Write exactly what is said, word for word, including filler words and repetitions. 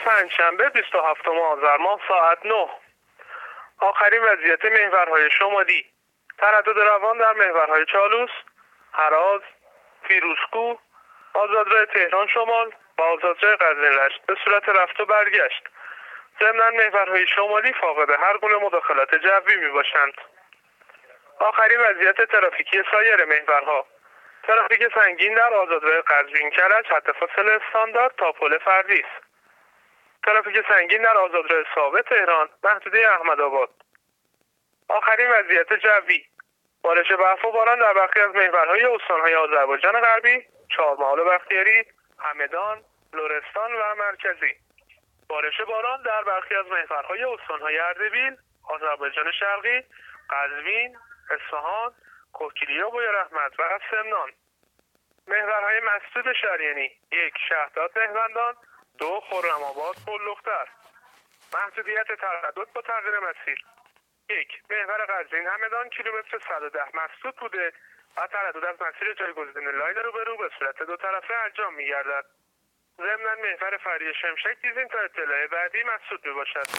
پنجشنبه بیست و هفتم آذر ماه ساعت نه. آخرین وضعیت محورهای شمالی: تردد روان در محورهای چالوس، هراز، فیروزکوه، آزادراه تهران شمال و آزادراه قزوین رشت به صورت رفت و برگشت. ضمناً محورهای شمالی فاقد هر گونه مداخلات جوی می باشند. آخرین وضعیت ترافیکی سایر محورها: ترافیک سنگین در آزادراه قزوین کرج حد فاصله استاندارد تا پل فردیس. ترافیک سنگین در آزادراه ثابت تهران محدوده احمدآباد. آخرین وضعیت جوی: بارش برف و باران در برخی از محورهای استانهای آذربایجان غربی، چهارمحال و بختیاری، همدان، لرستان و مرکزی. بارش باران در برخی از محورهای استانهای اردبیل، آذربایجان شرقی، قزوین، اصفهان، کوکیلیا و بویراحمد و سمنان. محورهای مسدود شریانی: یک شهداد مهمندان، دو خرم‌آباد پل‌لختر. محدودیت تردد با تغییر مسیر: یک محور قزوین همدان کیلومتر صد و ده مسدود بوده و تردد از مسیر جایگزین لاین روبرو به صورت دو طرفه انجام می‌گردد. ضمناً محور فری شمشک دیزین تا اطلاع بعدی مسدود می‌باشد.